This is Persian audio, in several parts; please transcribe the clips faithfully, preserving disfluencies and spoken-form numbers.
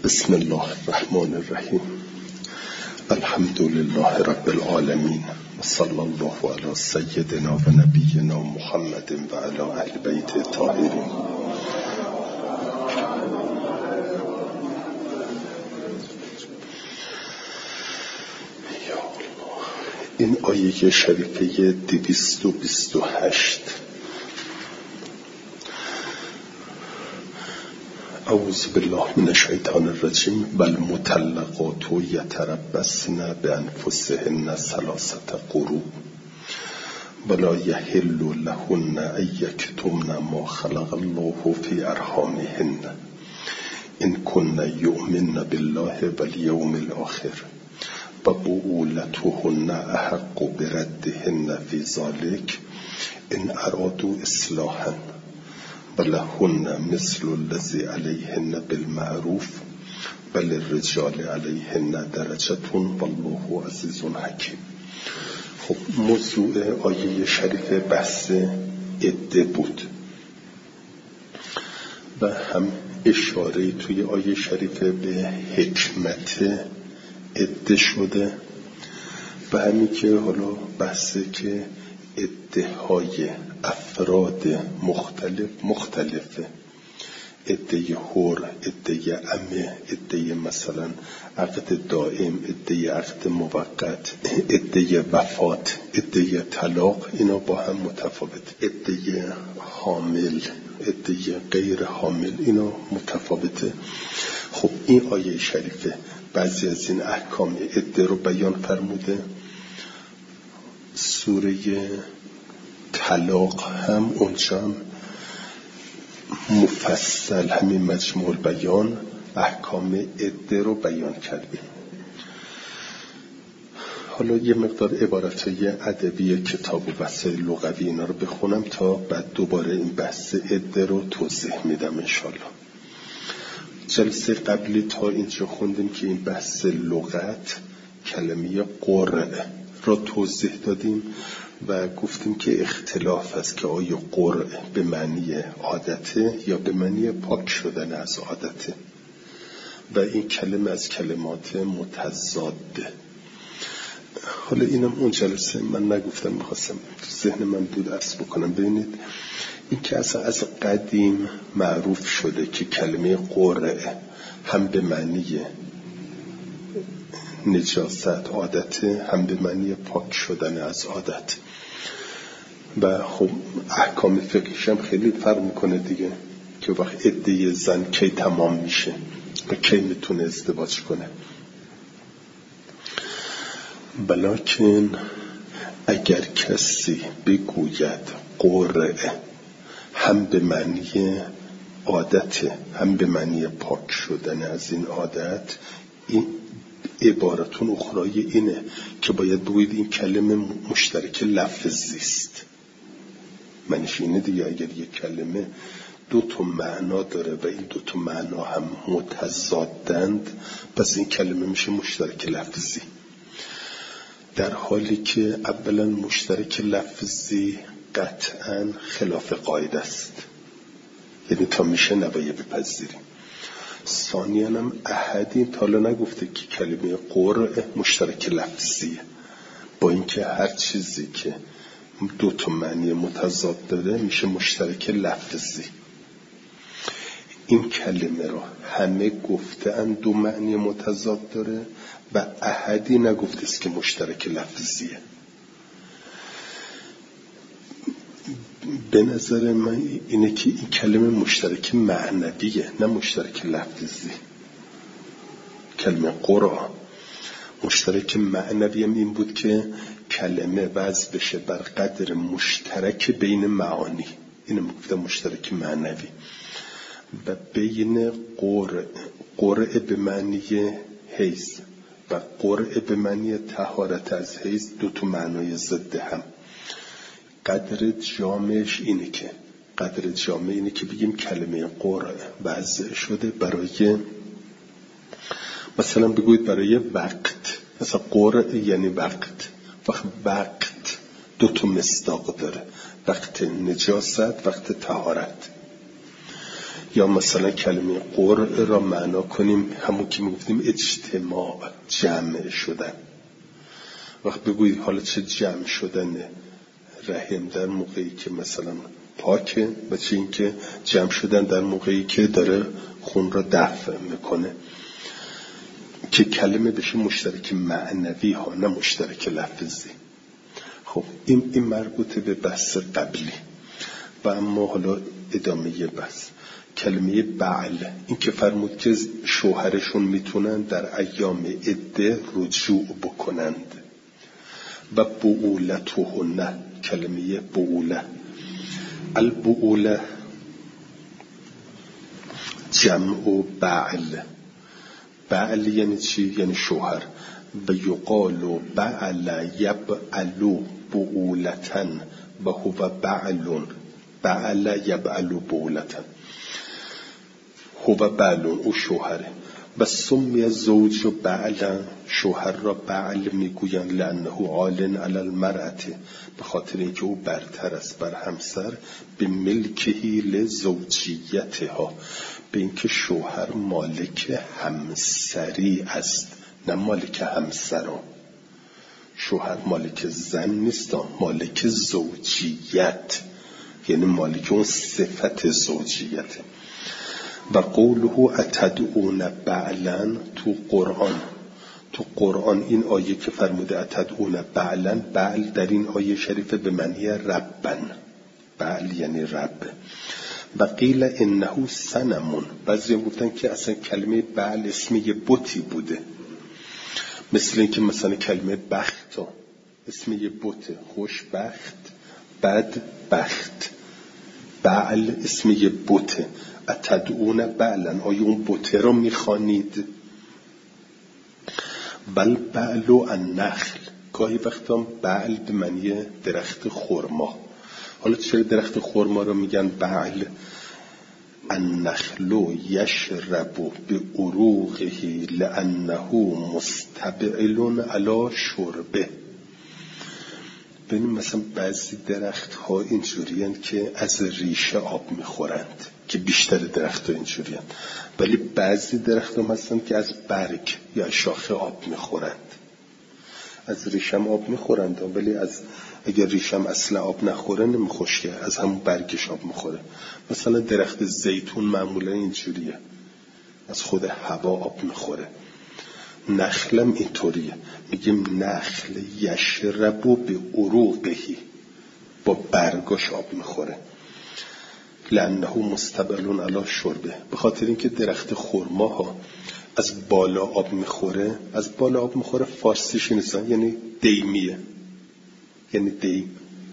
بسم الله الرحمن الرحیم. الحمد لله رب العالمین و صلی الله علی سیدنا و نبینا محمد و علی اهل بیت الطاهرین. این آیه شریفه دویست و بیست و هشت: اعوذ بالله من الشیطان الرجیم و المطلقات یتربصن بانفسهن ثلاثه قروء ولا یحل لهن ان یکتمن ما خلق الله فی ارحامهن ان کن یؤمن بالله والیوم الاخر و بعولتهن احق بردهن فی ذلک ان ارادوا اصلاحا ولهن مثل الذی علیهن بالمعروف وللرجال علیهن درجة والله عزیز حکیم. خب موضوع آیه شریف بحث عده بود و هم اشاره توی آیه شریف به حکمت عده شده و همین که حالا بحثه که عده های افراد مختلف مختلفه، عده حر، عده عمه، عده مثلا عقد دائم، عده عقد موقت، عده وفات، عده طلاق، اینا با هم متفاوت، عده حامل، عده غیر حامل، اینا متفاوته. خب این آیه شریفه بعضی از این احکام عده رو بیان فرموده. سوره طلاق هم اونجا هم مفصل همین مجموع بیان احکام عده رو بیان کرده. حالا یه مقدار عبارتهای ادبی کتاب و وسایل لغوی اینا رو بخونم تا بعد دوباره این بحث عده رو توضیح میدم انشالله. جلسه قبلی تا اینجا خوندیم که این بحث لغت کلمه قرعه را توضیح دادیم و گفتیم که اختلاف است که آیا قرعه به معنی عادته یا به معنی پاک شدن از عادته و این کلمه از کلمات متضاده. حالا اینم اون جلسه من نگفتم، میخواستم ذهن من بود عرض بکنم. ببینید این که اصلا از قدیم معروف شده که کلمه قرعه هم به معنی نجاست عادته هم به معنی پاک شدن از عادت و خب احکام فقهیش هم خیلی فرق میکنه دیگه که وقت عده زن کی تمام میشه و کی میتونه ازدواج کنه. بلکن اگر کسی بگوید قرعه هم به معنی عادته هم به معنی پاک شدن از این عادت، این عبارتون اخرای اینه که باید بگوید این کلمه مشترک لفظی است. معنیش اینه دیگه اگر یک کلمه دو تا معنا داره و این دو تا معنا هم متضادند پس این کلمه میشه مشترک لفظی، در حالی که اولا مشترک لفظی قطعا خلاف قاعده است، یعنی تا میشه نباید بپذیریم. ثانیاً هم احدی تا حالا نگفته که کلمه قرعه مشترک لفظیه، با اینکه هر چیزی که دو تا معنی متضاد داره میشه مشترک لفظی. این کلمه رو همه گفتن دو معنی متضاد داره و احدی نگفته است که مشترک لفظیه. به نظر من اینه که این کلمه مشترک معنویه نه مشترک لفظی. کلمه قرآن مشترک معنوی هم این بود که کلمه وضع بشه بر قدر مشترک بین معانی، اینو میگفته مشترک معنوی، و بین قرع قرع به معنی حیض و قرع به معنی طهارت از حیض دو تا معنای ضد هم. قدر جامعش اینه که قدر جامع اینه که بگیم کلمه قرع وضع شده برای مثلا بگوید برای وقت، مثلا قرع یعنی وقت، وقت وقت دو تا مصداق داره، وقت نجاست، وقت طهارت. یا مثلا کلمه قرع را معنا کنیم همون که میگفتیم اجتماع، جمع شدن. وقت بگویید حالا چه جمع شدن رحم در موقعی که مثلا پاکه و چه این که جمع شدن در موقعی که داره خون را دفع میکنه، که کلمه بشه مشترک معنوی ها، نه مشترک لفظی. خب این این مربوط به بحث قبلی. و اما حالا ادامه بحث کلمه بعل، این که فرمود که شوهرشون میتونن در ایام عده رجوع بکنند. و بعولتهن، کلمه بعوله، البعوله جمع بعل. بعل یعنی چی؟ یعنی شوهر. و یقال بعل یبعل بعولتن و هو بعلون. بعل یبعل بعولتن، هو بعلون، او شوهره. و سمی زوج و بعلا، شوهر را بعل میگویند لانه عال علی المرأة، به خاطر اینکه او برتر است بر همسر، به ملکهی لزوجیتها، به اینکه شوهر مالک همسری است، نه مالک همسران. شوهر مالک زن نیست، مالک زوجیت، یعنی مالک اون صفت زوجیت. و قوله اتدعون بعلا، تو قرآن تو قرآن این آیه که فرموده اتدعون بعلا، بعل در این آیه شریفه به معنی ربن، بعل یعنی رب. و قیل انه صنم، بعضی هم گفتن که اصلا کلمه بعل اسمی یه بتی بوده، مثل این که مثلا کلمه بخت اسمی یه بته، خوشبخت، بدبخت. بعل اسمی یه بته. اتدعون بعلا، آیا اون بته را میخوانید؟ بل بعل و النخل، گاهی وقتا بعل به معنی درخت خرما. حالا چرا درخت خرما را میگن بعل؟ النخل یشرب بعروقه لانه مستبعل علی شربه. ببینیم مثلا بعضی درخت ها اینجوری هستند که از ریشه آب میخورند، که بیشتر درخت ها اینجوری هستند، ولی بعضی درخت ها هستند که از برگ یا شاخه آب میخورند. از ریشم آب میخورند، ولی از اگر ریشم اصلا آب نخوره نمیخوشه، از همون برگش آب میخوره. مثلا درخت زیتون معمولا اینجوریه، از خود هوا آب میخوره. نخلم اینطوریه، میگیم نخل یشربو به عروقهی، با برگاش آب میخوره. لانه مستبعل علی شربه، به خاطر اینکه درخت خرما ها از بالا آب میخوره. از بالا آب میخوره فارسیش نیستن، یعنی دیمیه، یعنی دیم.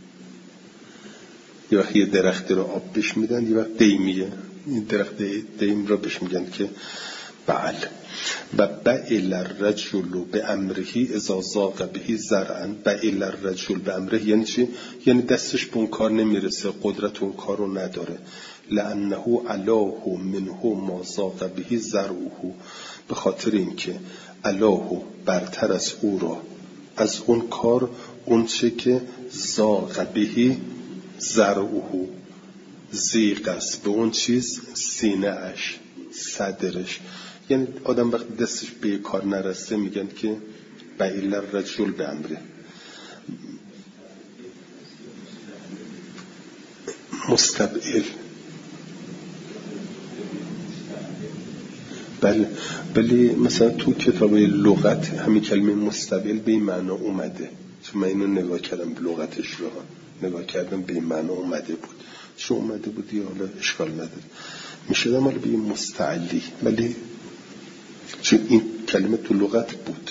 یه وقت یه درخت رو آب بهش میدن، یه وقت دیمیه. این درخت دیم را بهش میگن که بعل. و بعل الرجل به امرهی اذا ضاق به زرعا. بعل الرجل به امره یعنی چی؟ یعنی دستش به اون کار نمیرسه، قدرت اون کار رو نداره. لانه علاه منه ما ضاق به زرعه، به خاطر اینکه علاه برتر از او را، از اون کار اون چه که ضاق به زرعه، زیغ است به اون چیز، سینه اش، صدرش. یعنی آدم وقتی دستش به کار نرسه میگن که بعل الرجل به امره. مستبعل، بله. ولی مثلا تو کتاب لغت همین کلمه مستبعل به این معنا اومده، چون من اینو نگاه کردم، لغتش رو نگاه کردم، به این معنا اومده بود. چون اومده بود یا حالا اشکال نداره، میشه حالا به این مستعلی، ولی چون این کلمه تو لغت بود.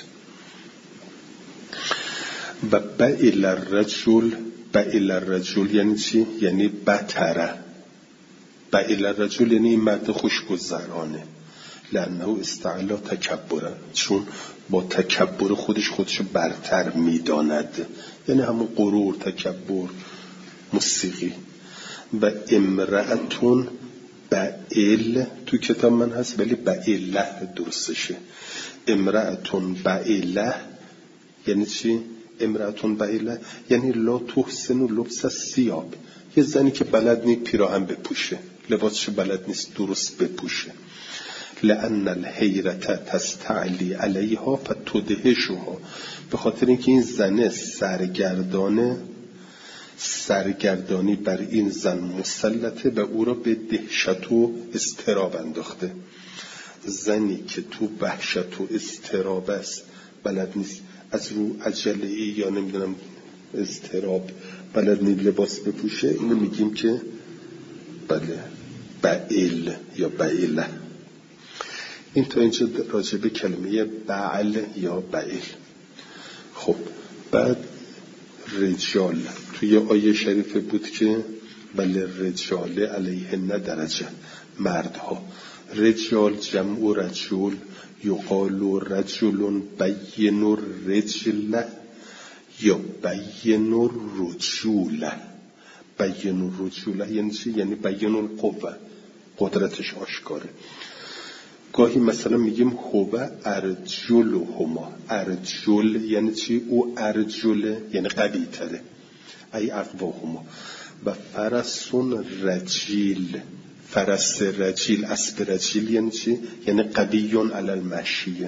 و بعل الرجل، بعل الرجل یعنی چی؟ یعنی بتره. بعل الرجل یعنی این مرد خوشگذرانه. لانه استعلا تکبره، چون با تکبر خودش خودشو برتر میداند، یعنی همون غرور، تکبر، موسیقی. و امرأتون بعل تو کتاب من هست، ولی بعله درستشه. امرأتون بعله یعنی چی؟ امرأتون بعله یعنی لا تحسن لبس الثياب، یه زنی که بلد نی پیراهن بپوشه، لباسش بلد نیست درست بپوشه. لأن الحیرت تستعلی علیها فتدهشها، به خاطر اینکه این زنه سرگردانه، سرگردانی بر این زن مسلطه و او را به دهشت و اضطراب انداخته. زنی که تو وحشت و اضطراب است، بلد نیست از رو عجله ای یا نمیدونم اضطراب بلد نیست لباس بپوشه، اینو میگیم که بله بعیل یا بعیله. این تا اینجا راجع به کلمه بعل یا بعیل. خب بعد رجال توی آیه شریفه بود که بله رجال علیهن درجه، مردها. رجال جمع رجل، یقال رجل بین الرجل یا بین الرجول. بین الرجول یعنی چی؟ یعنی بین القوه، قدرتش آشکاره. گاهی مثلا میگیم هو ارجلهما. ارجل یعنی چی؟ او ارجله یعنی قوی تره، ای اقواهما. و فرسون رجیل، فرس رجیل، اسب رجیل یعنی چی؟ یعنی قویون علی المشیه.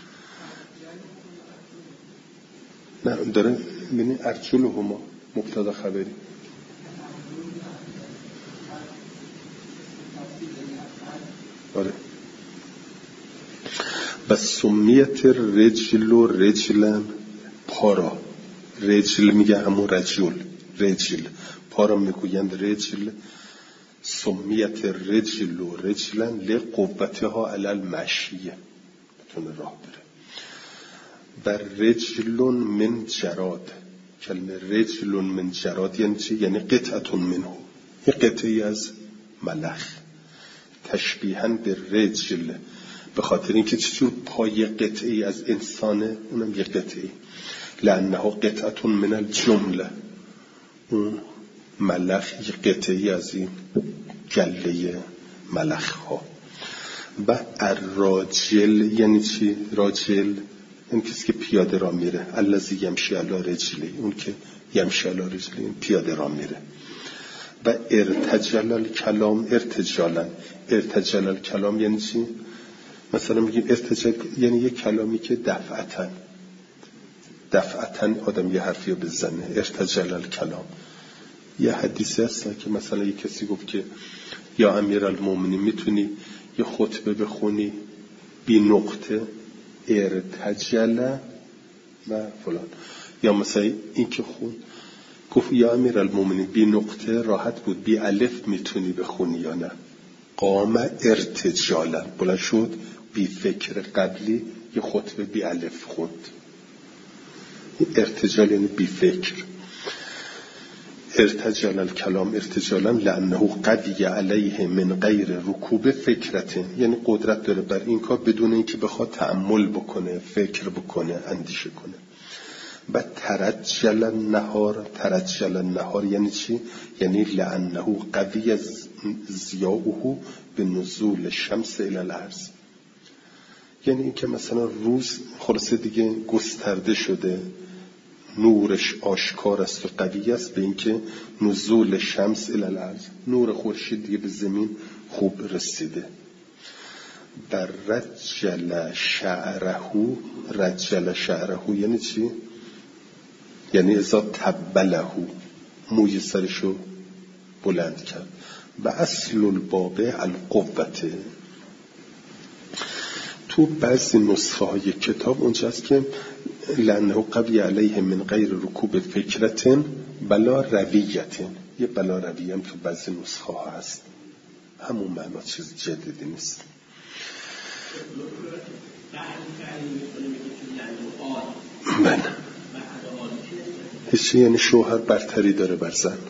نه داره ببینی ارجلهما مبتدا خبری. آره. و سمیت رجل و رجلن، پارا. رجل میگه همون رجل، رجل پارا میگویند رجل. سمیت رجل و رجلن لقوتها علی المشیه، بتونه راه بره. و رجل من جراد، کلمه رجل من جراد یعنی چی؟ یعنی قطعه منه، یه قطعی از ملخ. تشبیهاً به رجل، به خاطر اینکه چجور پای قطعی از انسانه، اونم یه قطعی. لأنه قطعه من الجمله، اون ملخ یه قطعی از این گله ملخ ها. و الراجل یعنی چی؟ راجل این کسی که پیاده را میره. الذی یمشی علی رجلی، اون که یمشی علی رجلی پیاده را میره. و ارتجل الکلام ارتجالا. ارتجل الکلام یعنی چی؟ مثلا میگیم ارتجال یعنی یه کلامی که دفعتن دفعتن آدم یه حرفی رو بزنه. ارتجال الکلام. یه حدیثی هست که مثلا یه کسی گفت که یا امیرالمومنین میتونی یه خطبه بخونی بی نقطه، ارتجل و فلان. یا مثلا این که خون گفت یا امیرالمومنین بی نقطه راحت بود، بی الف میتونی بخونی یا نه؟ قام ارتجالا، بلند شد بی فکر قبلی یه خطبه بی الف خوند. ارتجال یعنی بی فکر. ارتجال الکلام ارتجالا لانه قوی علیه من غیر رکوب فکرته، یعنی قدرت داره بر این کار بدون اینکه بخواد تأمل بکنه، فکر بکنه، اندیشه کنه. و ترجل النهار، ترجل النهار یعنی چی؟ یعنی لانه قوی ضیاؤه به نزول شمس الی الارض، یعنی این که مثلا روز خلاصه دیگه گسترده شده، نورش آشکار است و قوی است به اینکه نزول شمس الی الارض، نور خورشید دیگه به زمین خوب رسیده. در رجل شعره، رجل شعره یعنی چی؟ یعنی ازا تبله، موی سرشو بلند کرد. و اصل الباب القوته. تو بعضی نسخه های کتاب اونجاست که لانه قوی علیه من غیر رکوب فکرتن بلا رویتن، یه بلا رویه هم تو بعضی نسخه ها هست، همون معنا، چیز جدیدی نیست. من هیچی، یعنی شوهر برتری داره بر زن.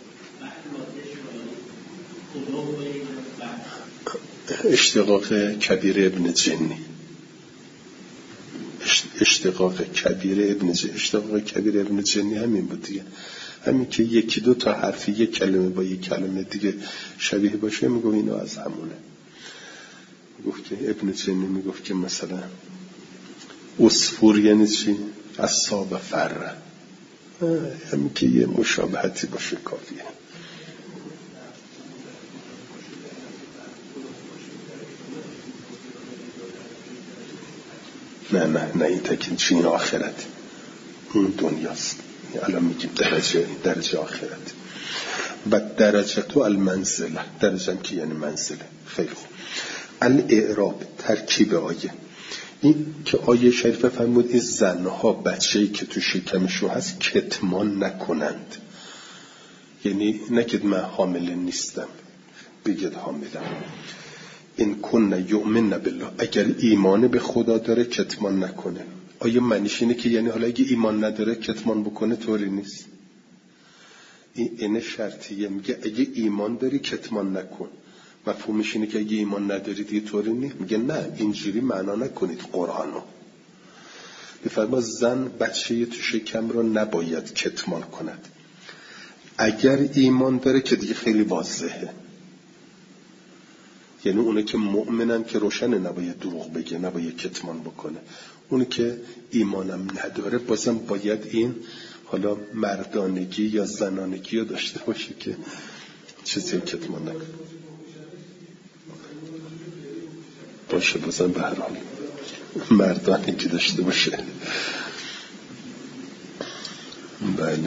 اشتقاق کبیر ابن جنی، اشتقاق کبیر ابن جنی، اشتقاق کبیر ابن جنی همین بود دیگه، همین که یکی دو تا حرفی یک کلمه با یک کلمه دیگه شبیه باشه، میگو اینو از همونه. میگفت که ابن جنی میگفت که مثلا عصفور یعنی چی؟ اصاب فره، همین که یه مشابهتی باشه کافیه. نه نه نه این تکین چین آخرت، اون دنیاست. الان میگیم درجه درجه آخرت. و درجه تو المنزله، درجه هم که یعنی منزله. خیلی خوب. الاعراب ترکیب آیه این که آیه شریفه فرمود این زنها بچه‌ای که تو شکمشون هست کتمان نکنند، یعنی نگید من حامل نیستم، بگید حاملم. این کن یؤمن بالله، اگر ایمان به خدا داره کتمان نکنه. آیا معنیش اینه که یعنی حالا اگه ایمان نداره کتمان بکنه؟ طوری نیست. این اینه شرطیه، میگه اگه ایمان داری کتمان نکن. مفهومش اینه که اگه ایمان نداری دیگه طوری نیست. میگه نه اینجوری معنا نکنید قرآنو. بفرما زن بچه تو شکم رو نباید کتمان کند. اگر ایمان داره که دیگه خیلی واضحه، یعنی اونه که مؤمنن که روشنه نباید دروغ بگه، نباید کتمان بکنه. اونه که ایمانم نداره بازم باید این حالا مردانگی یا زنانگی رو داشته باشه که چیزی کتمان نکنه. باشه بازم به هر حال مردانگی داشته باشه. بله.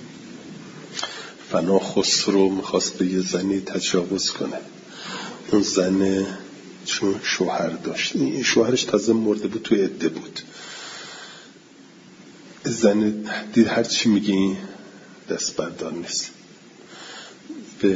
فنا خسرو میخواست به یه زنی تجاوز کنه. اون زن چون شوهر داشت، این شوهرش تازه مرده بود، تو عده بود. زن دید هر چی میگی دست بردار نیست. به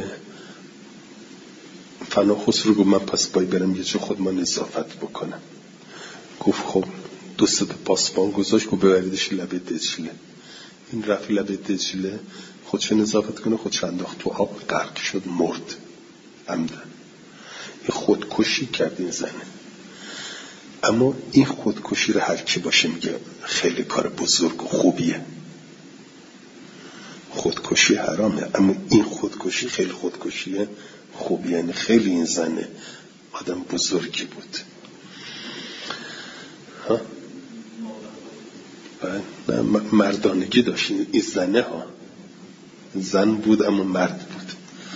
فنا خسرو گفت من پس باید برم یه جا خود من نظافت بکنم. گفت خب دو سه تا پاسبان گذاشت که ببریدش لبه دجله. این رفت لبه دجله خودش نظافت کنه، خودش انداخت تو آب، غرق شد، مرد عمدن. این خودکشی کرد این زنه. اما این خودکشی رو هر کی باشه میگه خیلی کار بزرگ و خوبیه. خودکشی حرامه، اما این خودکشی خیلی خودکشیه خوبیه. یعنی خیلی این زنه آدم بزرگی بود. ها؟ نه مردانگی داشت این زنه ها. زن بود اما مرد بود.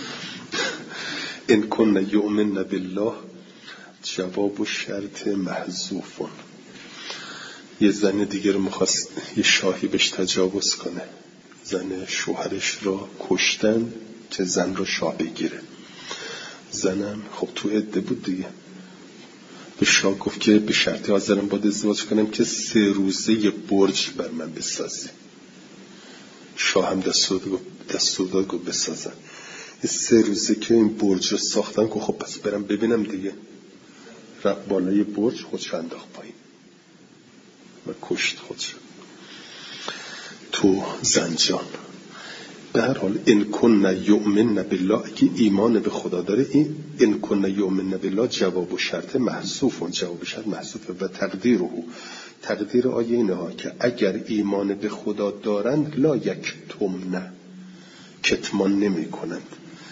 این کن یؤمن بالله جواب و شرط محذوفون. یه زن دیگه رو میخواست یه شاهی بهش تجاوز کنه، زن شوهرش را کشتن که زن رو شاه بگیره. زنم خب تو عده بود دیگه، به شاه گفت که به شرطی حاضرم باید ازدواج کنم که سه روزه یه برج بر من بسازی. شاه هم دستور داد گفت بسازن. سه روزه که این برج رو ساختن که خب پس برم ببینم دیگه. رفت بالای برج، خودش انداخت پایین و کشت خودش تو زنجان. به هر حال این کن یؤمن بالله، اگه ایمان به خدا داره، این این کن یؤمن بالله جواب و شرط محذوف، جواب شرط محذوفه. و تقدیره، تقدیر آیه اینه ها که اگر ایمان به خدا دارند لا یکتمن، کتمان نمی کنند.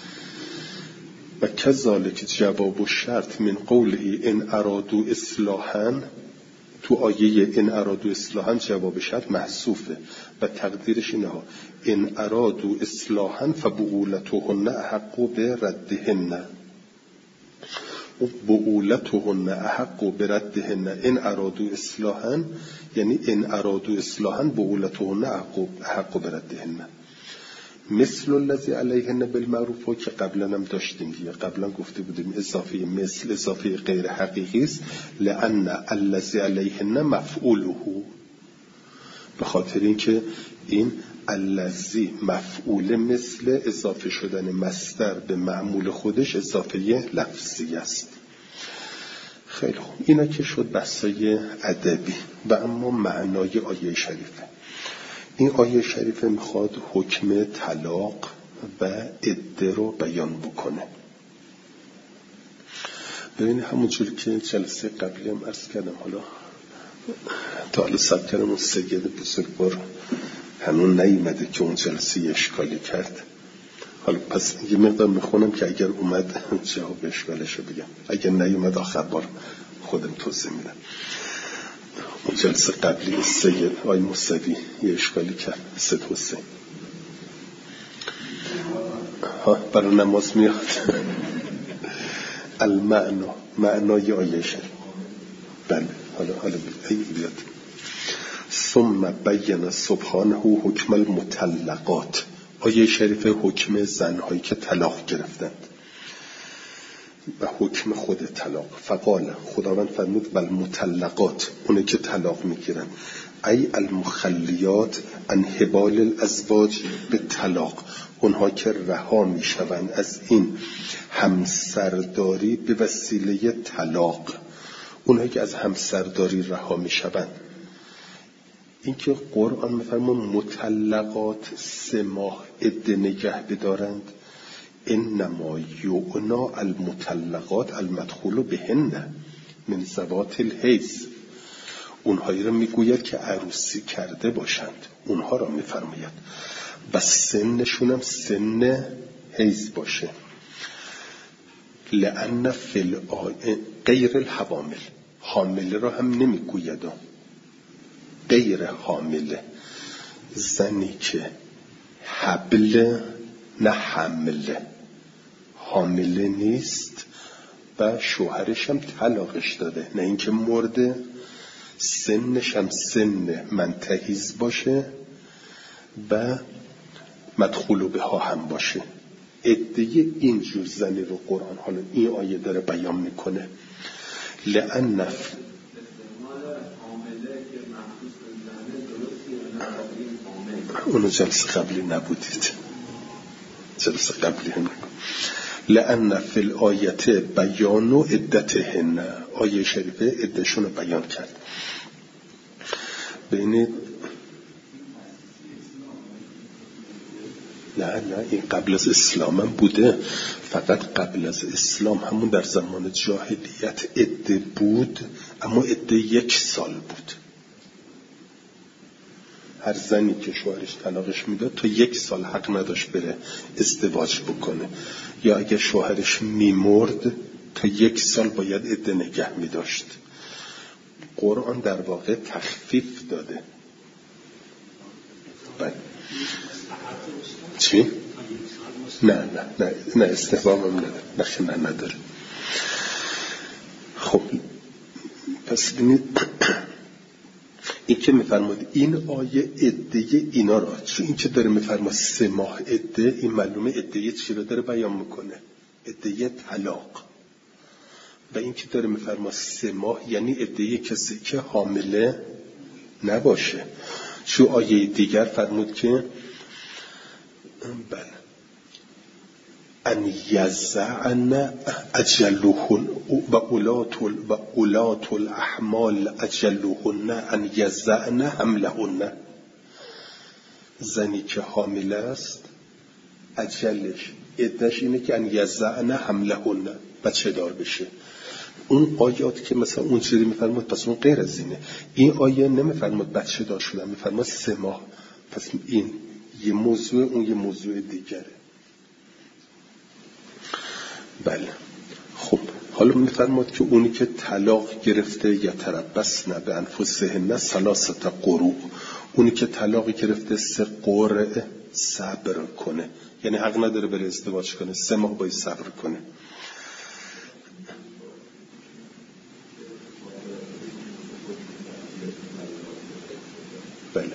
و کذالک جواب و شرط من قوله ان ارادو اصلاحا، تو آیه ان ارادو اصلاحا جواب شرط محذوفه و تقدیرش اینه ها ان ارادو اصلاحا فبعولتهن احق بردهن. و بعولتهن احق بردهن ان ارادو اصلاحا، یعنی ان ارادو اصلاحا بعولتهن احق بردهن. مثل الذی علیهن بالمعروف که قبلا هم داشتیم دیگه. قبلا گفته بودیم اضافه مثل اضافه غیر حقیقی است، لأن الذی علیهن مفعوله، به خاطر اینکه این الذی مفعول مثل اضافه شدن مصدر به معمول خودش اضافه لفظی است. خیلی خوب، اینا که شد بحثای ادبی. و اما معنای آیه شریفه. این آیه شریفه میخواد حکم طلاق و عده رو بیان بکنه. ببینید همونجوری که جلسه قبلی هم عرض کردم، حالا تا حالا سب کردم اون سید بزرگوار هنون نیومده که اون جلسه اشکالی کرد. حالا پس یه مقدار میخونم که اگر اومد جواب اشکالش رو بگم، اگر نیومد آخر بار خودم توضیح میدم. اون جلسه قبلی سید آی موسوی یه اشکالی کرد، سید حسین ها برای نماز میاد. المعنا، معنای آیه شریف. بله حالا حالا بیاد. ثم بین سبحانه حکم المطلقات، آیه شریف حکم زنهایی که طلاق گرفتند و حکم خود طلاق. فقال، خداوند فرمود بل مطلقات، اونه که طلاق میگیرن، ای المخلیات عن حبال الازواج به طلاق، اونها که رها میشوند از این همسرداری به وسیله طلاق، اونهایی که از همسرداری رها میشوند. این که قرآن میفرمه مطلقات سه ماه عده نگه بدارند، انما یعنا المطلقات المدخول بهن من ذوات الحیض، اونهایی را میگوید که عروسی کرده باشند، اونها را میفرماید و سنشون هم سن حیض باشه. لأن فی الآیه غیر الحوامل، حامله را هم نمیگوید، غیر حامله، زنی که حبل نه حمله، حامله نیست و شوهرش هم طلاقش داده، نه اینکه مرده، سنش هم سن منتهیز باشه و مدخول بها هم باشه. عده اینجور زنی رو قرآن حالا این آیه داره بیان میکنه. لأن اونو جلسه قبلی نبودید، جلسه قبلی هم نکن. لأن فی الآیت بیان و عدتهن، آیه شریفه عدشون رو بیان کرد. ببینید نه نه این قبل از اسلام هم بوده، فقط قبل از اسلام همون در زمان جاهلیت عده بود، اما عده یک سال بود. هر زنی که شوهرش طلاقش میداد تا یک سال حق نداشت بره ازدواج بکنه، یا اگه شوهرش میمرد تا یک سال باید عده نگه میداشت. قرآن در واقع تخفیف داده. بله. چی؟ نه نه نه نه استحباب هم نداره، نخی نه نداره. خب پس بینید این که میفرماد این آیه عده اینا را، چون این که داره میفرماد سه ماه عده، این معلومه عده چی رو داره بیان میکنه؟ عده طلاق. و این که داره میفرماد سه ماه یعنی عده کسی که حامله نباشه. چون آیه دیگر فرمود که بله ان یزعن اجلهن و اولات و اولات الاحمال اجلهن ان یزعن حملهن، زنی که حامله است اجلش عدش اینه که ان یزعن حملهن، بچه دار بشه. اون آیات که مثلا اونجوری میفرماد پس اون غیر از اینه. این آیه نمیفرماد بچه دار شدن، میفرماد سه ماه. پس این یه موضوع، اون یه موضوع دیگره. بله. خب حالا میفرماد که اونی که طلاق گرفته یا تربصن بانفسهن ثلاثه قروء، اونی که طلاق گرفته سه قرعه صبر کنه، یعنی حق نداره بره ازدواج کنه، سه ماه باید صبر کنه. بله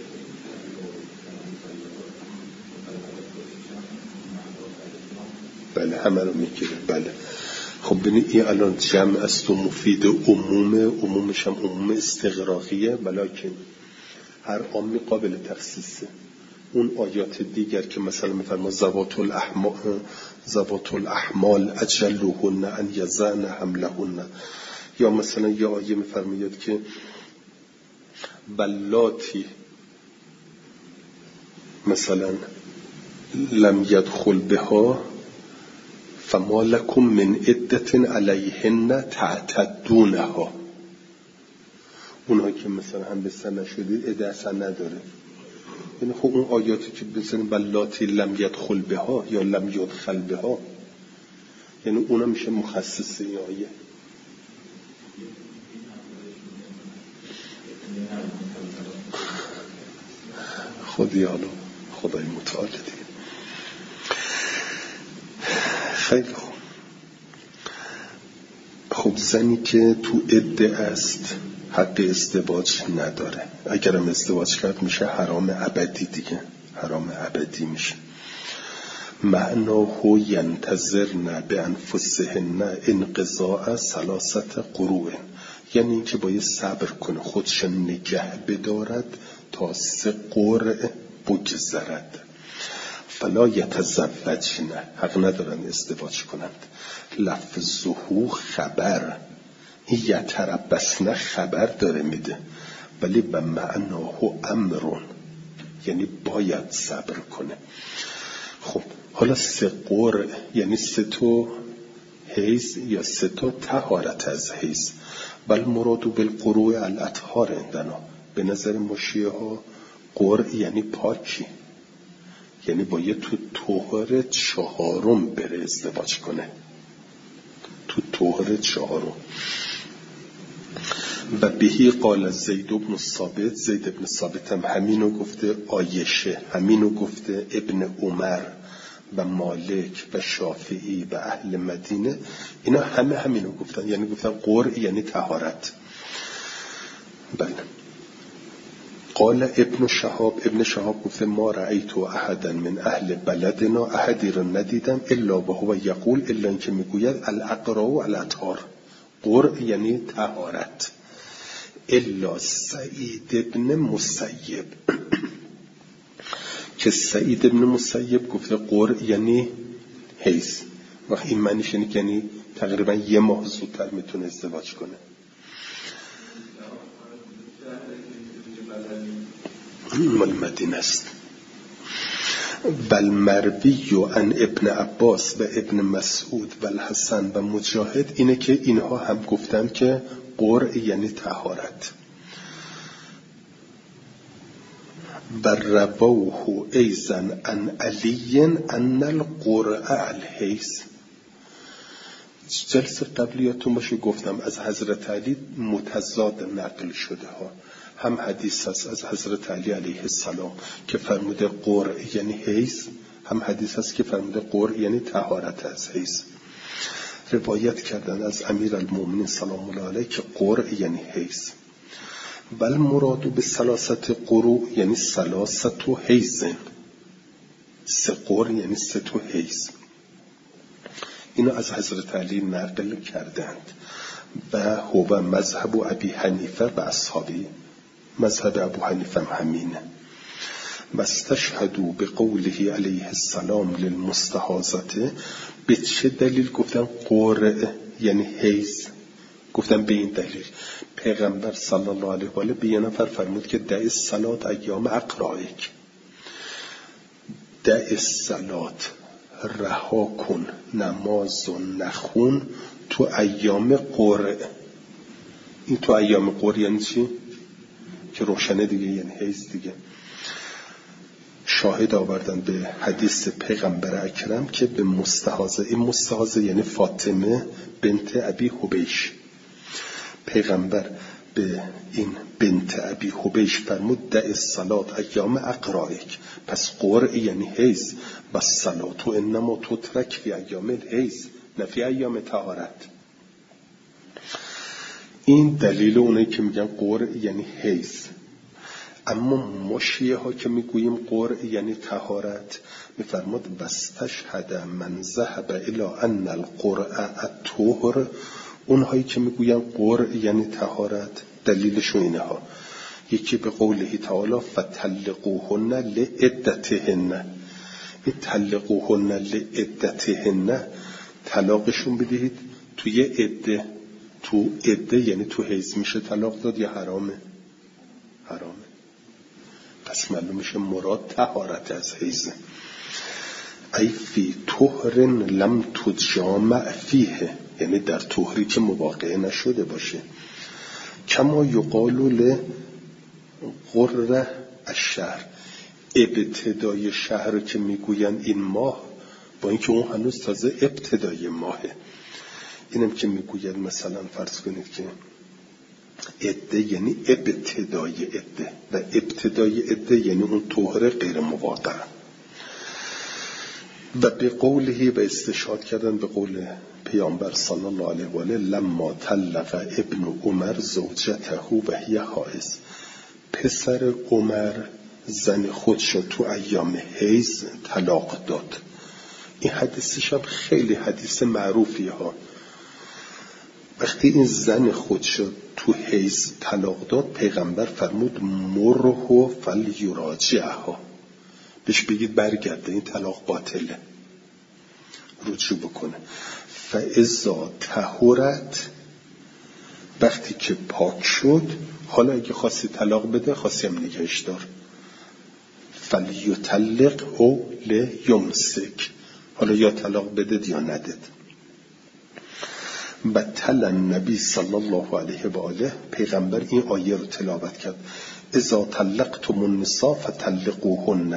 بله همه رو میگیره. بله خب ببینید این الان جمع است و مفید عموم، عمومش هم عموم استغراقیه، ولیکن هر عامی قابل تخصیصه. اون آیات دیگر که مثلا میفرما ذوات الاحمال ذوات الاحمال اجلهن ان یضعن حملهن، یا مثلا یه آیه میفرماید که بلاتی مثلا لم یدخل بها فما لکم من عدت علیهن تعتدونها، اونها که مثلا هم بستر نشدید عده اصلا نداره. یعنی خب اون آیاتی که بزنیم بلاتی لم یدخل بها یا لم یدخل بها، یعنی اونا میشه مخصص این آیه. خودی حالا خدای متعال دیگه. خیلی خوب. خب زنی که تو عده است حق ازدواج نداره، اگرم ازدواج کرد میشه حرام ابدی دیگه، حرام ابدی میشه. معناه ینتظرن بانفسهن انقضاء ثلاثه قروء، یعنی اینکه باید صبر کنه، خودش نگه بدارد تا سه قرء بگذرد. فلا یتزوجن، حق ندارن ازدواج کنند. لفظه خبر، یتربصن خبر داره میده، ولی به معناه امرون، یعنی باید صبر کنه. خب حالا سه قرء یعنی سه تا حیض یا سه تا طهارت از حیض. بل مرادو بالقروء الاطهار عندنا، به نظر مشیعه ها قرء یعنی پاکی، یعنی باید تو طهر چهارم بره ازدواج کنه، تو طهر چهارم. و بهی قال زید بن ثابت، زید بن ثابت هم همینو گفته، آیشه همینو گفته، ابن عمر و مالک و شافعی و اهل مدینه اینا همه همینو گفتن، یعنی گفتن قرء یعنی طهارت. بله. قال ابن شهاب، ابن شهاب گفته ما رأیت احدا من اهل بلدنا، احدی رو ندیدم الا وهو یقول، الا اینکه میگوید الاقراء الاطهار، قرء یعنی طهارت، الا سعید ابن مسیب که سعید ابن مسیب گفته قرء یعنی حیض. وقتی این معنیش یعنی تقریبا یه ماه زودتر میتونه ازدواج کنه. مال مدینه است. بل مروی عن ابن عباس و ابن مسعود و الحسن و مجاهد اینه که اینها هم گفتن که قرء یعنی طهارت. و رواه ایضا عن علی ان القرء الحیض. جلسه قبلیاتون باشه گفتم از حضرت علی متضاد نقل شده ها، هم حدیث هست از حضرت علی علیه السلام که فرموده قرء یعنی حیض، هم حدیث هست که فرموده قرء یعنی طهارت از حیض. روایت کردن از امیر المؤمنین سلام الله علیه که قرء یعنی حیض. بل مرادو به ثلاثت قروء یعنی ثلاثت و حیضن، سه قرء یعنی سه تا حیض. اینو از حضرت علی نقل کردند. و هو مذهب ابی حنیفه و اصحابی، مذهب ابو حنیفه هم همینه. و استشهدوا به قوله علیه السلام للمستحاضه، به چه دلیل گفتن قرء یعنی حیض؟ گفتن به این دلیل پیغمبر صلی الله علیه و آله به یه نفر فرمود که دع الصلات ایام اقرائک، دع الصلات، رها کن نماز و نخون تو ایام قرء. این تو ایام قرء یعنی چی؟ که روشنه دیگه، یعنی حیض دیگه. شاهد آوردن به حدیث پیغمبر اکرم که به مستحاضه، این مستحاضه یعنی فاطمه بنت ابی حبیش، پیغمبر به این بنت ابی حبیش فرمود دع الصلات ایام اقرائک، پس قرء یعنی حیض. و الصلات انما تترک فی ایام الحیض نه فی ایام طهارت. این دلیل اونایی که میگن قرء یعنی حیض. اما ما شیعه ها که میگوییم قرء یعنی طهارت، میفرماد واستشهد من ذهب الی ان القرء الطهر، اونهایی که میگوین قرء یعنی طهارت دلیلشون اینه ها. یکی به قوله تعالی فطلقوهن لعدتهن، این طلقوهن لعدتهن، طلاقشون بدهید توی عده. تو عده یعنی تو حیض میشه طلاق داد یا حرامه؟ حرامه. پس معلوم میشه مراد طهارت از حیضه. ای فی طهر لم تجامع فیه، یعنی در طهری که مواقعه نشده باشه. کما یقال لغره الشهر، ابتدای شهر که میگوین این ماه، با اینکه اون هنوز تازه ابتدای ماهه. اینم که میگوید مثلا فرض کنید که عده یعنی ابتدای عده، و ابتدای عده یعنی اون طهر غیر مواقع. و به قوله و استشهاد کردن به قول پیامبر صلی الله علیه و آله لما طلق ابن عمر زوجته و هی حائض، پسر عمر زن خودشو تو ایام حیض طلاق داد. این حدیثش هم خیلی حدیث معروفیه ها. وقتی این زن خودشو تو حیض طلاق داد، پیغمبر فرمود مرهو فلیراجعها، بهش بگید برگرده، این طلاق باطله، رجوع بکنه. فاذا طهرت، وقتی که پاک شد، حالا اگه خواستی طلاق بده، خواستی هم نگهش دار، فلیطلق او لیمسک، حالا یا طلاق بده یا ندد. و تل نبی صلی الله علیه و آله، پیغمبر این آیه رو تلاوت کرد اذا طلقتم النساء فطلقوهن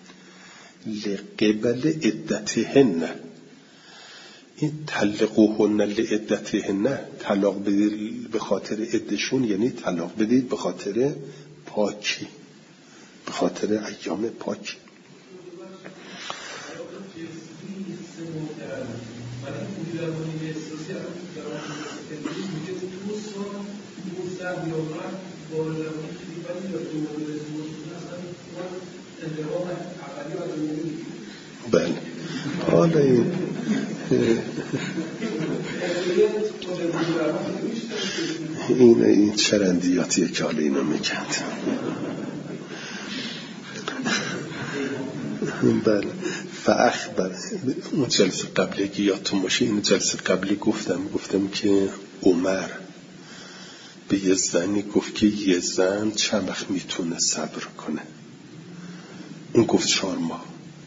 لقبل عدتهن. این طلقوهن لعدتهن، طلاق بدید به خاطر عدشون، یعنی طلاق بدید به خاطر پاکی، به خاطر ایام پاکی. بله حالا این این این چرندیاتیه که حالا اینو میکند. بله فاخبر، اون جلسه قبلی که یادتون باشه، این جلسه قبلی گفتم گفتم که عمر به یه زنی گفت که یه زن چند وقت میتونه صبر کنه. اون گفت چهار ماه.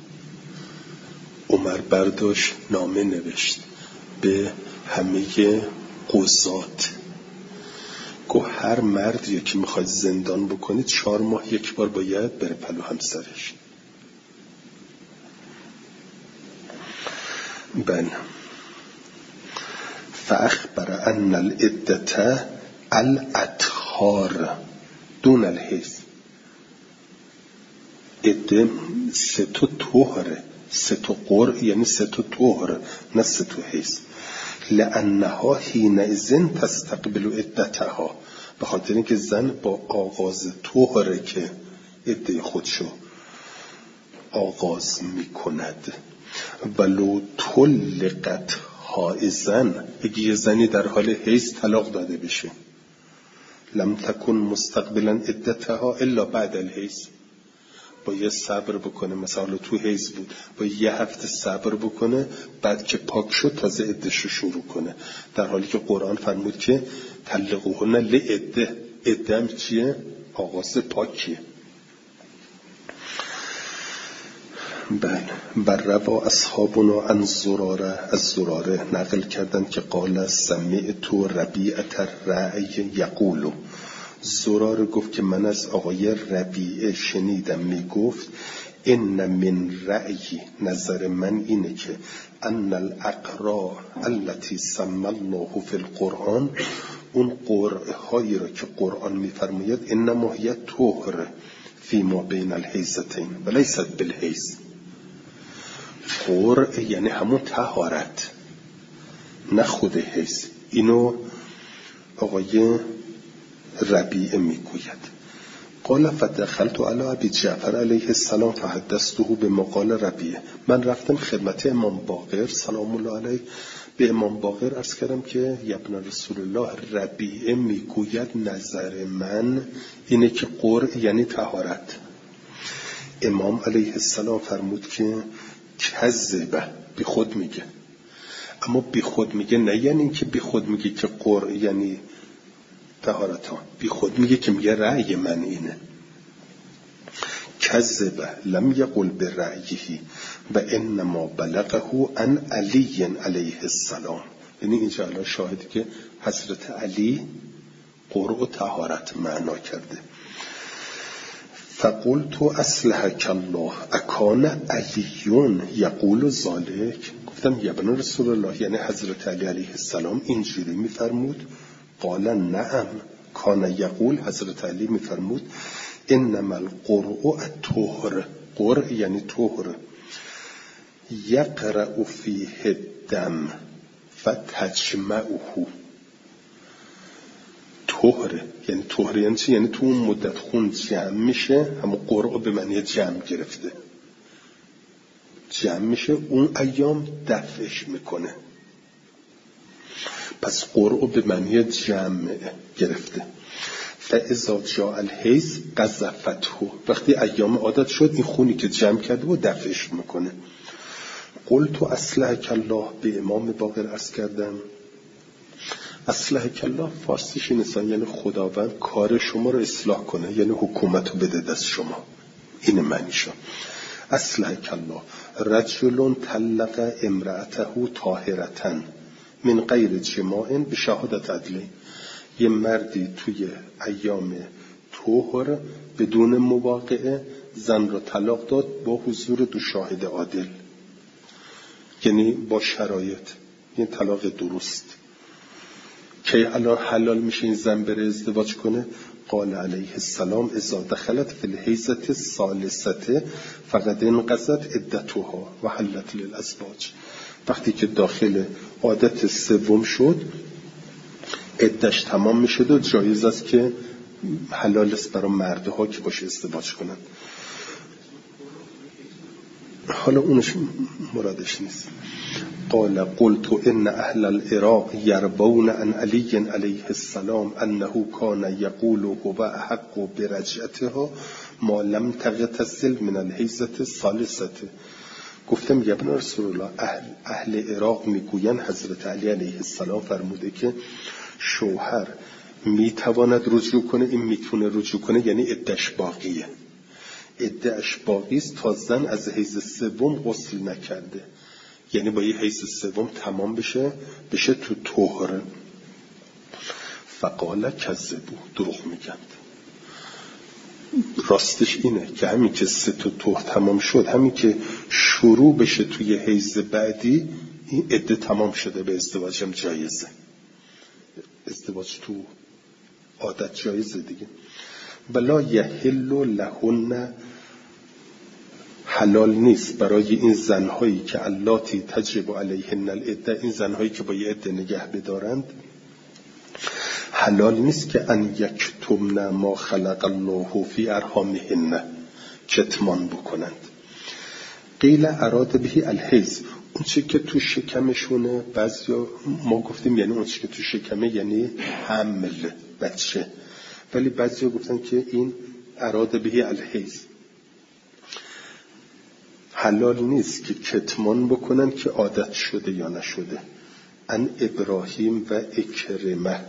عمر برداشت نامه نوشت به همه قضات، گفت هر مردی که میخواد زندان بکنید چهار ماه یک بار باید بره پلو همسرش. بله فاخبر ان العدة الاطهار دون الحیض، عده سه تا طهره، سه تا قرء، یعنی سه تا طهر، نه سه تا حیض. لانها حینئذ تستقبل عدتها، به خاطر اینکه زن با آغاز طهره که عده خودشو آغاز میکند. ولو طلقت حائضن، اگه یه زنی در حال حیض طلاق داده بشه، لم تکن مستقبلا عدتها الا بعد الحیض، باید صبر بکنه. مثلا تو حیض بود، باید یه هفته صبر بکنه، بعد که پاک شد تازه عده‌شو شروع کنه. در حالی که قرآن فرمود که طلقوهن لعده، عده هم چیه؟ آغاز پاکیه. بله بر روا اصحابنا عن زراره، از زراره نقل کردن که قال سمعت ربیعة الرأی یقول، زراره گفت که من از آقای ربیعه شنیدم می گفت ان من رأی، نظر من اینه که ان الاقراء التي سمى الله فی القرآن، اون قرء هایی را که قرآن میفرماید انما هی طهر فیما بین الحیضتین ولیست بالحیض، قرء یعنی همون طهارت نه خود حیض. اینو آقای ربیعه میگوید. قال فدخلت علی ابی جعفر علیه السلام فحدثته بمقال ربیعه، من رفتم خدمت امام باقر سلام الله علیه، به امام باقر عرض کردم که ابن رسول الله ربیعه میگوید نظر من اینه که قرء یعنی طهارت. امام علیه السلام فرمود که کذبه، بی خود میگه. اما بی خود میگه نه یعنی این که بی خود میگه که قرء یعنی طهارت ها، بی خود میگه که میگه رأی من اینه. کذبه لم یقل برأیه و انما بلغه عن علی علیه السلام، یعنی اینجا الان شاهدی که حضرت علی قرء و طهارت معنا کرده. فقلت اصلحک الله اکان علیون یقول ذلک، گفتم یا ابن رسول الله یعنی حضرت علی علیه السلام اینجوری میفرمود؟ قال نعم کان یقول، حضرت علی میفرمود انما القرء الطهر، قرء یعنی طهر، یقرأ فیه الدم فتجمعه. طهره یعنی طهره یعنی چی؟ یعنی تو اون مدت خون جمع میشه، همون قرعه به معنی جمع گرفته، جمع میشه، اون ایام دفعش میکنه. پس قرعه به معنی جمع گرفته. فاذا جاء الحیض قذفته، وقتی ایام عادت شد این خونی که جمع کرده و دفعش میکنه. قلت اصلحک الله، به امام باقر عرض کردم اصلحک الله فارسیش این یعنی خداوند کار شما رو اصلاح کنه، یعنی حکومت رو بده دست شما، این معنیشه. اصلحک الله رجل طلق امرأته طاهرة من غیر جماع بشهادت عدل، یه مردی توی ایام طهر بدون مواقعه زن را طلاق داد با حضور دو شاهد عادل، یعنی با شرایط، یه طلاق درست. که الان حلال میشه این زن بره ازدواج کنه؟ قال علیه السلام اذا دخلت فی الحیضة الثالثة فقد انقضت عدتها و حلت للازواج، وقتی که داخل عادت سوم شد عدتش تمام میشه و جایز است که حلال است برای مردها که باشه ازدواج کنن. حالا اونش مرادش نیست. قال قلت ان اهل العراق يربون عن علي عليه السلام انه كان يقول هو احق برجعتها ما لم تغتسل من الحیضة الثالثة. گفتم یا ابن رسول الله، اهل, اهل عراق میگوین حضرت علی علیه السلام فرموده که شوهر میتواند رجوع کنه، این میتونه رجوع کنه یعنی عده‌اش باقیه، عده‌اش باقی است تا زن از حیض سوم غسل نکرده، یعنی با یه حیض سوم تمام بشه بشه تو طهر. فقال کذبوا، دروغ میگن. راستش اینه که همین که سه تا طهر تمام شد، همین که شروع بشه توی حیض بعدی، این عده تمام شده، به ازدواج هم جایزه، ازدواج تو عادت جایزه دیگه. بلا یحل لهن، حلال نیست برای این زنهایی که اللاتی تجب علیهن العده، این زنهایی که با یه عده نگه بدارند، حلال نیست که ان یکتمن ما خلق الله فی ارحامهن، کتمان بکنند. قیل اراد به الحیض، اون چی که تو شکمشونه، بعضیا ما گفتیم یعنی اون چی که تو شکمه یعنی حمل، بچه، ولی بعضیا گفتن که این اراد به الحیض. حلال نیست که کتمان بکنن که عادت شده یا نشده. ان ابراهیم و اکرمه.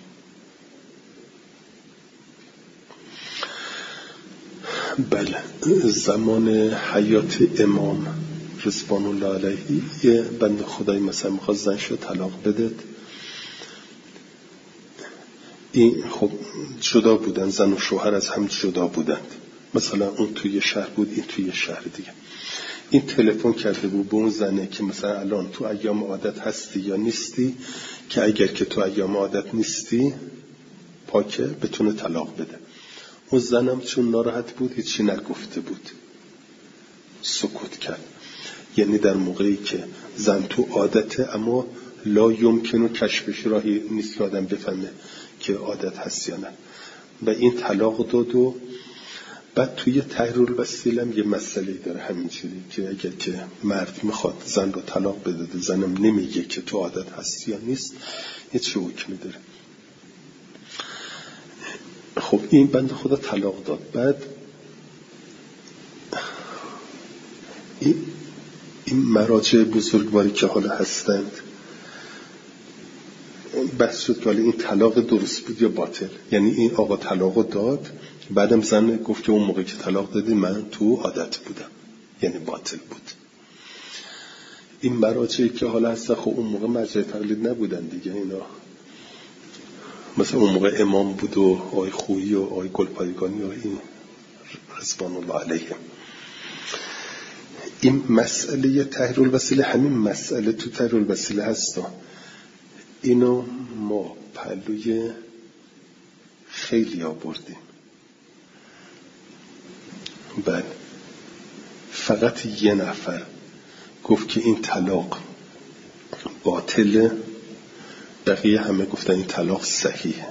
بله، زمان حیات امام رضوان الله علیه یه بند خدای مثلا میخواد زنشو طلاق بده، این خب جدا بودن، زن و شوهر از هم جدا بودند، مثلا اون توی شهر بود این توی شهر دیگه. این تلفن کرده بود به اون زنه که مثلا الان تو ایام عادت هستی یا نیستی، که اگر که تو ایام عادت نیستی پاکه بتونه طلاق بده. اون زنم چون ناراحت بود هیچی نگفته بود، سکوت کرد. یعنی در موقعی که زن تو عادته اما لا یمکنه کشفش راهی نیست که آدم بفهمه که عادت هست یا نه، و این طلاق داد. و بعد توی تحریر الوسیله یه مسئله داره همینجوری که اگر که مرد میخواد زن رو طلاق بده، زنم نمیگه که تو عادت هست یا نیست، یه چه حکمی داره. خب این بنده خدا طلاق داد. بعد این, این مراجع بزرگواری که حالا هستند بحث شد که حالا این طلاق درست بود یا باطل. یعنی این آقا طلاق داد، بعدم زن گفت که اون موقع که طلاق دادی من تو عادت بودم، یعنی باطل بود. این مراجعی که حالا هست خب اون موقع مرجع تقلید نبودن دیگه، اینا مثلا اون موقع امام بود و آی خویی و آی گلپایگانی و این رضوان الله علیهم. این مسئله تحریر الوسیله همین مسئله تو تحریر الوسیله هست. اینو ما پلوی خیلی آوردیم. بله، فقط یه نفر گفت که این طلاق باطله، بقیه همه گفتن این طلاق صحیحه.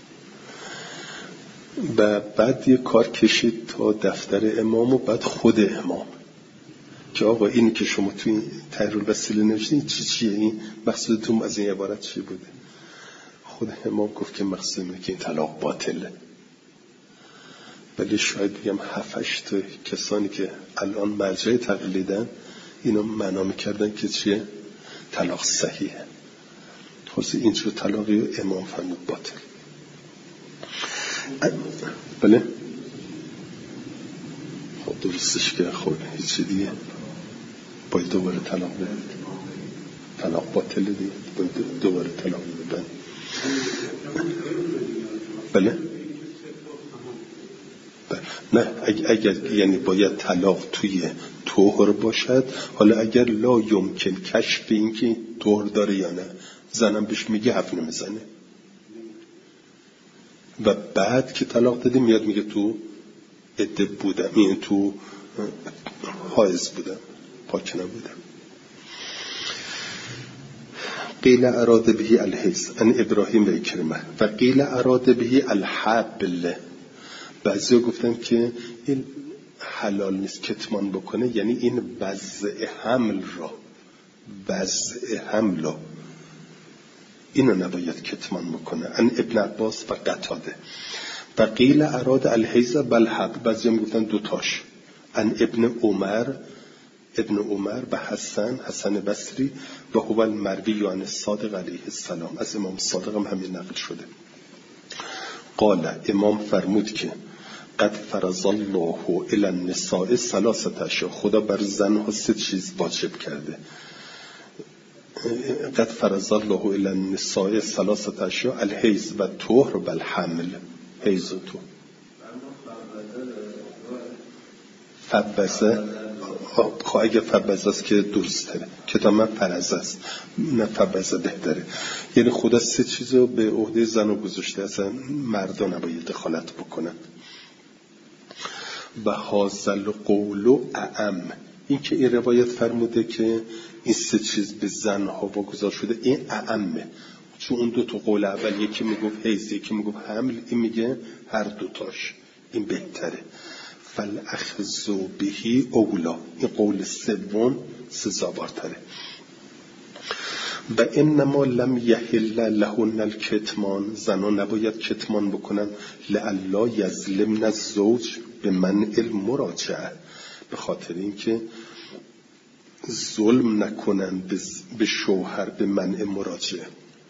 و بعد یه کار کشید تا دفتر امام و بعد خود امام که آقا این که شما توی تحریر الوسیله نوشتین چی چیه، این مقصودتون از این عبارت چی بوده؟ خود امام گفت که مقصود اینه که این طلاق باطله. ولی شاید بگم هفتش تا کسانی که الان مرجع تقلیدن اینو معنا می‌کردن که چیه؟ طلاق صحیحه. خلاص این چه طلاقی امام فرمود باطل. بله خب درستش که خب هیچ دیگه باید دوباره طلاق بده، طلاق باطل دیگه باید دوباره طلاق بده. بله نه اگر یعنی باید طلاق توی طهر باشد. حالا اگر لا یمکن کشف این که طهر داره یا نه، زنم بهش میگه حرف نمیزنه و بعد که طلاق دادی میاد میگه تو عده بودم، این تو حائض بودم، پاک نبودم. قیل اراد بهی الحیض ان ابراهیم و اکرمه و قیل اراد بهی الحبل. بعضی ها گفتن که این حلال نیست کتمان بکنه، یعنی این وضع حمل را وضع حمل را اینو نباید کتمان بکنه. ان ابن عباس و قتاده. و قیل اراد الحیض بالحق، بعضی هم گفتن دوتاش. ان ابن عمر ابن عمر و حسن حسن بصری و هو المروی عن الصادق علیه السلام، از امام صادق هم همین نقل شده. قال امام فرمود که قد فرض الله الی النساء ثلاثه اشیاء، خدا بر زنها سه چیز واجب کرده. قد فرض الله الی النساء ثلاثه اشیاء الحیض و طهر و الحمل. حیض و طهر. فبزه خب اگه فبزه است که درست داره، کتاب من فرض است، نه فبزه بهتره. یعنی خدا سه چیزو به عهده زن و گذاشته، اصلا مردا نباید دخالت بکنن. و حاصل قول اعم، این که این روایت فرموده که این سه چیز به زنها واگذار شده، این اعمه، چون اون دو تا قول اول یکی میگفت حیض یکی میگفت حمل، این میگه هر دوتاش، این بهتره. فالاخذ به اولا، این قول سوم سزاوارتره. و انما لم یحل لهن الکتمان، زنان نباید کتمان بکنن لئلا یظلمن الزوج به منع المراجعه، به خاطر اینکه ظلم نکنن به شوهر به منع مراجعه.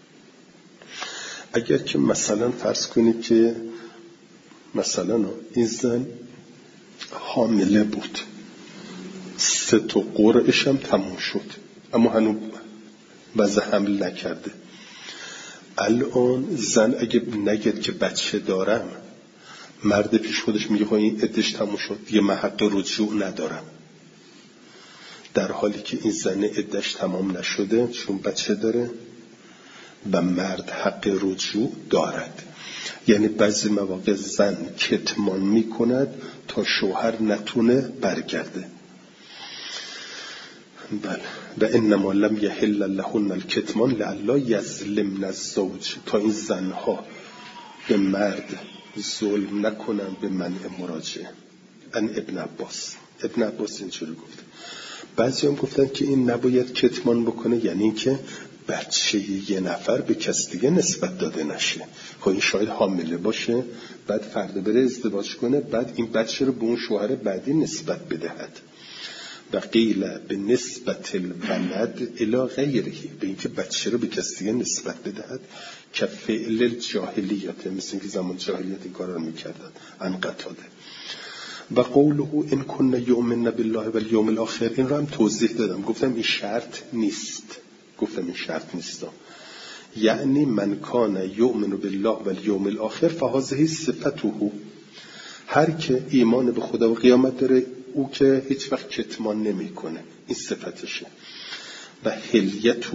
اگر که مثلا فرض کنید که مثلا این زن حامله بود، سه تا قرعش هم تموم شد اما هنوز وضع حمل نکرده، الان زن اگه نگید که بچه دارم، مرد پیش خودش میگه این عدش تموم شد دیگه من حق رجوع ندارم، در حالی که این زن عدش تمام نشده چون بچه داره و مرد حق رجوع دارد. یعنی بعضی مواقع زن کتمان میکند تا شوهر نتونه برگرده. بله. و انما لم یحل لهن الکتمان لئلا یظلمن الزوج، تا این زنها به مرد ظلم نکنن به منع مراجعه. ان ابن عباس ابن عباس اینجوری گفت. بعضی هم گفتن که این نباید کتمان بکنه، یعنی این که بچه یه نفر به کس دیگه نسبت داده نشه. خب این شاید حامله باشه بعد فردا بره ازدواج کنه، بعد این بچه رو به اون شوهر بعدی نسبت بدهد. و قیل به نسبت الولد الی غیره، به اینکه بچه رو به کس دیگه نسبت بدهد که فعل الجاهلیت، مثل اینکه زمان جاهلیت این کار رو میکردن. ان قتاده. و قوله ان کن یؤمن بالله و الیوم الاخر، این رو هم توضیح دادم، گفتم این شرط نیست، گفتم این شرط نیست، یعنی من کان یؤمن بالله و الیوم الاخر فهذه صفته، هر که ایمان به خدا و قیامت داره او که هیچ وقت کتمان نمی کنه، این صفتشه. و حلیته،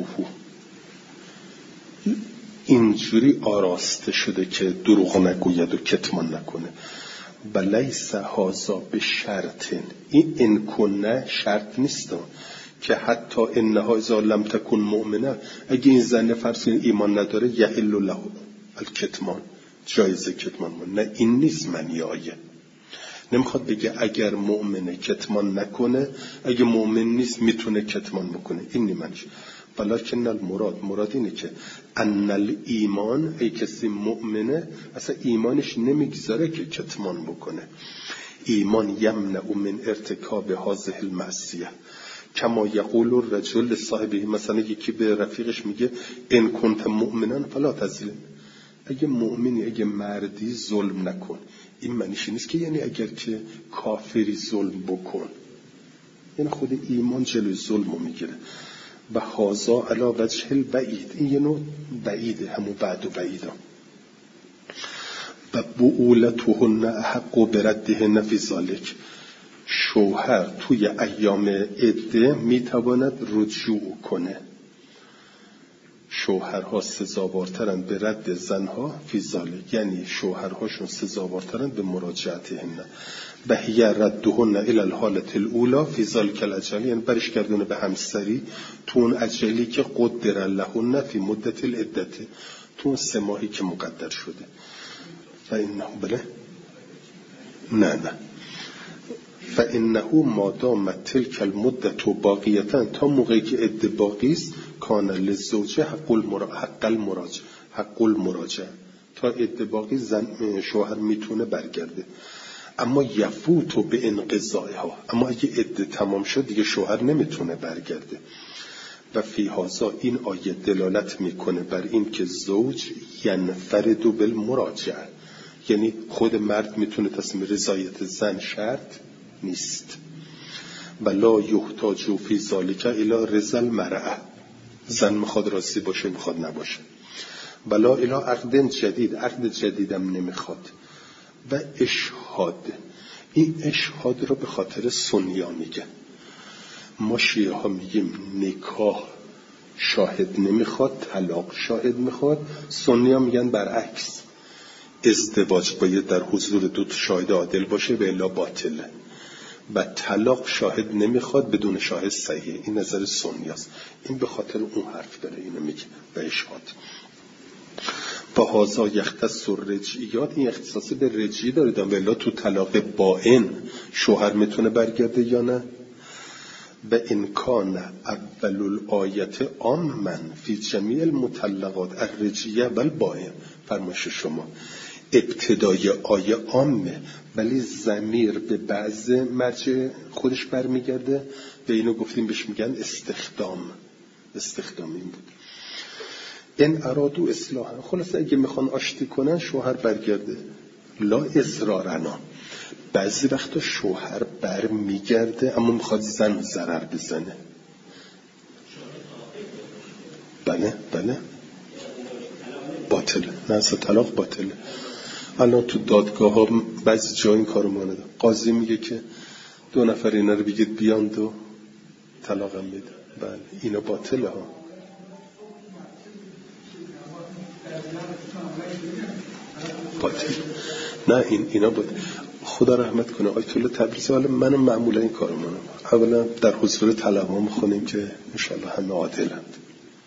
اینجوری آراسته شده که دروغ نگوید و کتمان نکنه. و لیس هذا به شرط، این ان کنه شرط نیست که حتی انها اذا لم تکن مؤمنه، اگه این زن فرض ایمان نداره، یحل له الکتمان، جایزه کتمان. نه این نیست معنی آیه. نمیخواد بگه اگر مؤمنه کتمان نکنه، اگه مؤمن نیست میتونه کتمان بکنه، این نیمانش. ولکن المراد، مراد اینه که ان الایمان، ای کسی مؤمنه اصلا ایمانش نمیگذاره که کتمان بکنه. ایمان یمنع من ارتکاب هذه المعصیه، کما یقول الرجل لصاحبه، مثلا یکی به رفیقش میگه ان کنت مؤمنا فلا تظلم، اگه مؤمنی، اگه مردی ظلم نکن. این معنیش نیست که یعنی اگر که کافری ظلم بکن، یعنی خود ایمان جلوی ظلم رو میگیره. و هازا علا وجه البعید، این یه نوع بعیده، همون بعد و بعیده. و بعولتهن احق بردهن فی ذلک، شوهر توی ایام عده میتواند رجوع کنه. شوهرها سزاوارترن به رد زنها فی ذلک، یعنی شوهرهاشون سزاوارترن به مراجعتهن. و هی ردهن الی الحالة الاولى فی ذلک الاجل، یعنی برش کردن به همسری تو اون اجلی که قدر لهن فی مدت العدت، تو اون سه ماهی که مقدر شده. فإنه بله نه نه فإنه ما دامت تلك المدة باقیتا، تا موقعی که عده باقی است، کان للزوجه حق المراجعه، حق المراجعه حق المراجعه تا عده باقی زن شوهر میتونه برگرده. اما یفوت به انقضائها، اما اگه عده تمام شد دیگه شوهر نمیتونه برگرده. و فی هذا، این آیه دلالت میکنه بر این که زوج ینفرد بالمراجعه، یعنی خود مرد میتونه تصمیم، رضایت زن شرط نیست. ولا یحتاج فی ذلک الی رضا المرأة، زن میخواد راضی باشه میخواد نباشه. ولا الی عقد جدید، عقد جدیدم نمیخواد. و اشهاد، این اشهاد رو به خاطر سنیا میگه. ما شیعه ها میگیم نکاح شاهد نمیخواد، طلاق شاهد میخواد. سنیا میگن برعکس، ازدواج باید در حضور دو شاهد عادل باشه و الا باطله، و طلاق شاهد نمیخواد بدون شاهد صحیح. این نظر سنیاست. این به خاطر اون حرف داره اینو میگه و اشهاد. و هازا یختص الرجعیات، این اختصاصی به رجعی داره، و الا تو طلاق باین شوهر میتونه برگرده یا نه. و امکان اول الآیت عاما فی جمیع المطلقات الرجعیه و البائن، فرمایش شما ابتدای آیه عامه، ولی ضمیر به بعض مرجع خودش برمیگرده. به اینو گفتیم بهش میگن استخدام. استخدام این بود. این ارادو اصلاحا، خلاص اگه میخوان آشتی کنن شوهر برگرده. لا اضرارنا، بعضی وقتا شوهر بر میگرده اما میخواد زن ضرر بزنه. بله بله باطله، نه اصلا طلاق باطله. الان تو دادگاه ها بعضی جا این کارو مانده، قاضی میگه که دو نفر اینا رو بگید بیان دو طلاقم میده. بله اینا باطله ها. باطل نه، این اینا بود. خدا رحمت کنه آیت الله تبریزی. حالا منم معمولا این کارو میکنم، اولا در حضور طلبه میخونیم که انشالله همه عادلند.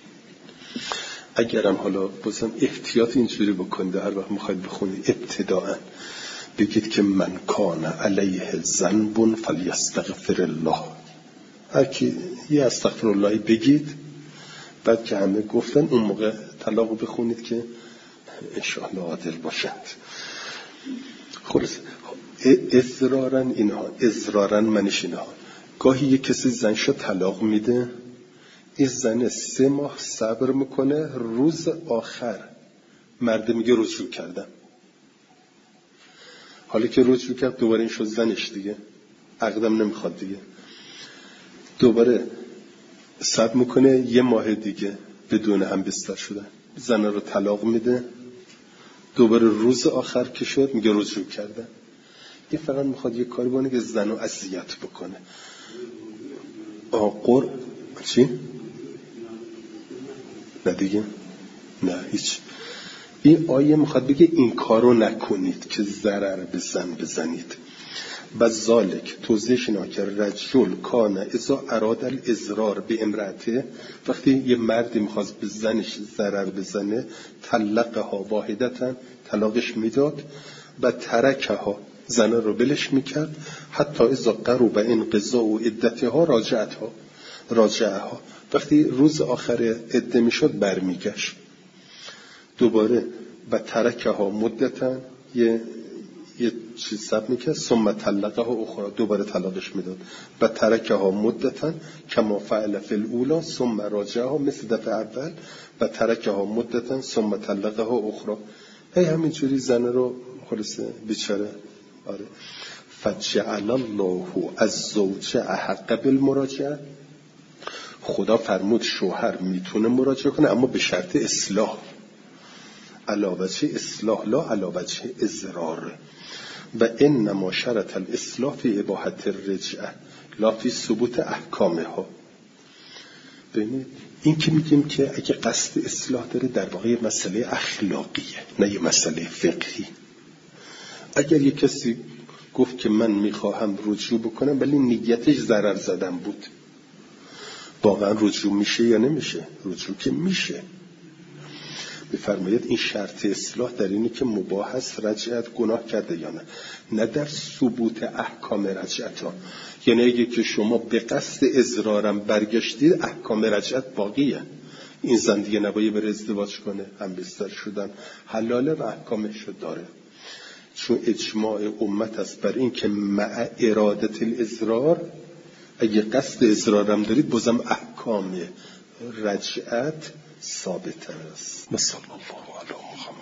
اگرم حالا بازم احتیاط اینجوری بکنید، هر وقت میخواید بخونید ابتداءً بگید که من کان علیه ذنب فلیستغفر الله. هر کی یه استغفر الله بگید، بعد که همه گفتن اون موقع طلاقو بخونید که انشالله عادل باشد. خلاص اضرارا اینها، اضرارا منش اینها. گاهی یک کسی زنشو طلاق میده، این زن سه ماه صبر میکنه، روز آخر مرد میگه رجوع کردم. حالا که رجوع کرد دوباره این شد زنش دیگه، عقدم نمیخواد دیگه. دوباره صبر میکنه یه ماه دیگه بدون هم بستر شدن، زن رو طلاق میده. دوباره روز آخر که شد میگه رجوع کردم. این فقط میخواد یه کاری بکنه که زن رو اذیت بکنه. آقر چی؟ نه دیگه نه هیچ. این آیه میخواد بگه این کارو نکنید که ضرر به زن بزنید. و ذالک توضیحش اینا که رجل کان اذا اراد الازرار به امرأته، وقتی یه مردی میخواست به زنش ضرر بزنه طلقها واحدتا، طلاقش میداد و ترکها، زن رو بلش میکرد، حتی اذا قرب انقضاء عدتها راجعتها راجعها، وقتی روز آخر عده میشد برمیگشت دوباره. و ترکها مدتا، یه یه چیز سب میکرد، ثم طلقها اخرى، دوباره طلاقش میداد. و ترکها مدتا کما فعل فی الاولی ثم راجعها، مثل دفعه اول. و ترکها مدتا ثم طلقها اخرى. هی همینجوری زن رو خلاصه بیچاره. آره. فجعل الله الزوج احق بالمراجعه، خدا فرمود شوهر میتونه مراجعه کنه اما به شرط اصلاح، علاوه اصلاح لا علاوه اضرار. و انما شرط الاصلاح فی اباحت الرجعه لا فی ثبوت احکامها. ببینید این که میگیم که اگه قصد اصلاح داره در واقع مسئله اخلاقیه، نه یه مسئله فقهی. اگر یه کسی گفت که من میخواهم رجوع بکنم ولی نیتش ضرر زدن بود، واقعا رجوع میشه یا نمیشه؟ رجوع که میشه. بفرمایید این شرط اصلاح در اینه که مباح است رجعت گناه کرده یا نه، نه در ثبوت احکام رجعت ها. یعنی اگه که شما به قصد اضرارم برگشتید احکام رجعت باقیه، این زن دیگه نباید بره ازدواج کنه، هم بستر شدن حلاله و احکامش داره. چون اجماع امت است بر این که مع ارادت الاضرار، اگه قصد اضرارم دارید بازم احکام رجعت ثابت است. صلی الله علیه و